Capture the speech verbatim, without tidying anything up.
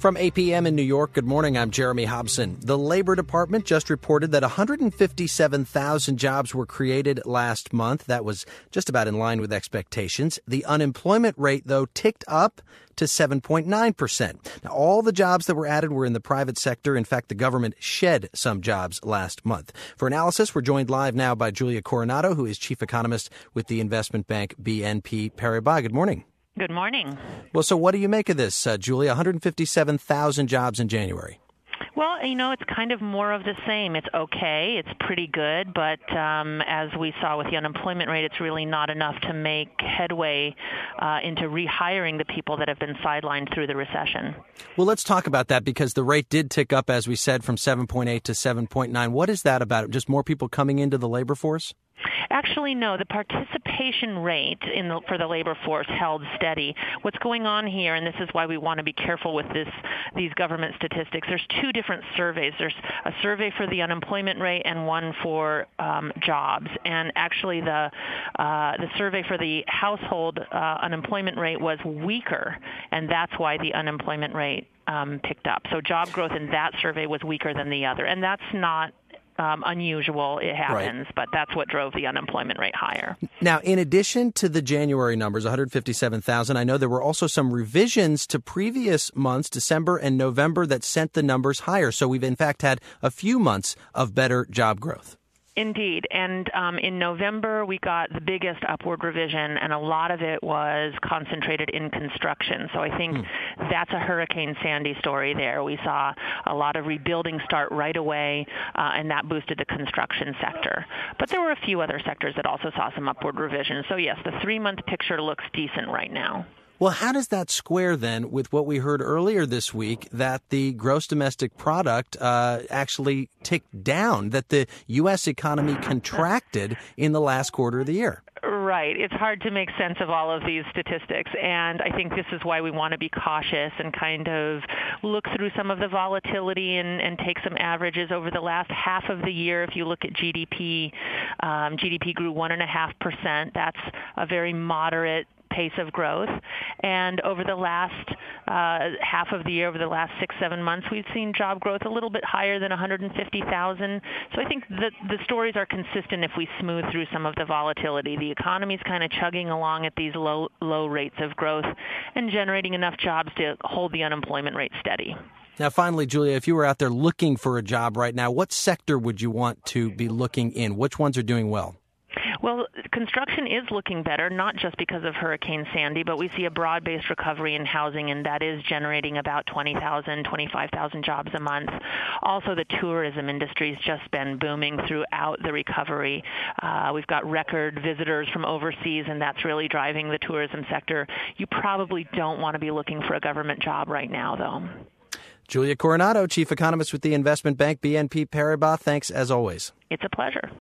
From eight p.m. in New York, good morning, I'm Jeremy Hobson. The Labor Department just reported that one hundred fifty-seven thousand jobs were created last month. That was just about in line with expectations. The unemployment rate, though, ticked up to seven point nine percent. Now, all the jobs that were added were in the private sector. In fact, the government shed some jobs last month. For analysis, we're joined live now by Julia Coronado, who is chief economist with the investment bank B N P Paribas. Good morning. Good morning. Well, so what do you make of this, uh, Julia? one hundred fifty-seven thousand jobs in January. Well, you know, it's kind of more of the same. It's okay. It's pretty good. But um, as we saw with the unemployment rate, it's really not enough to make headway uh, into rehiring the people that have been sidelined through the recession. Well, let's talk about that because the rate did tick up, as we said, from seven point eight to seven point nine. What is that about? Just more people coming into the labor force? Actually, no. The participation rate in the, for the labor force held steady. What's going on here, and this is why we want to be careful with this, these government statistics, there's two different surveys. There's a survey for the unemployment rate and one for um, jobs. And actually, the uh, the survey for the household uh, unemployment rate was weaker, and that's why the unemployment rate um, picked up. So job growth in that survey was weaker than the other, and that's not Um, unusual. It happens, right. But that's what drove the unemployment rate higher. Now, in addition to the January numbers, one hundred fifty-seven thousand, I know there were also some revisions to previous months, December and November, that sent the numbers higher. So we've, in fact, had a few months of better job growth. Indeed. And um, in November, we got the biggest upward revision, and a lot of it was concentrated in construction. So I think mm. that's a Hurricane Sandy story there. We saw a lot of rebuilding start right away, uh, and that boosted the construction sector. But there were a few other sectors that also saw some upward revisions. So, yes, the three-month picture looks decent right now. Well, how does that square then with what we heard earlier this week, that the gross domestic product uh, actually ticked down, that the U S economy contracted in the last quarter of the year? Right. It's hard to make sense of all of these statistics, and I think this is why we want to be cautious and kind of look through some of the volatility and, and take some averages over the last half of the year. If you look at G D P, um, G D P grew one point five percent. That's a very moderate pace of growth. And over the last uh, half of the year, over the last six, seven months, we've seen job growth a little bit higher than one hundred fifty thousand. So I think the, the stories are consistent if we smooth through some of the volatility. The economy's kind of chugging along at these low, low rates of growth and generating enough jobs to hold the unemployment rate steady. Now, finally, Julia, if you were out there looking for a job right now, what sector would you want to be looking in? Which ones are doing well? Well, construction is looking better, not just because of Hurricane Sandy, but we see a broad-based recovery in housing, and that is generating about twenty thousand, twenty-five thousand jobs a month. Also, the tourism industry has just been booming throughout the recovery. Uh, we've got record visitors from overseas, and that's really driving the tourism sector. You probably don't want to be looking for a government job right now, though. Julia Coronado, chief economist with the investment bank B N P Paribas, thanks as always. It's a pleasure.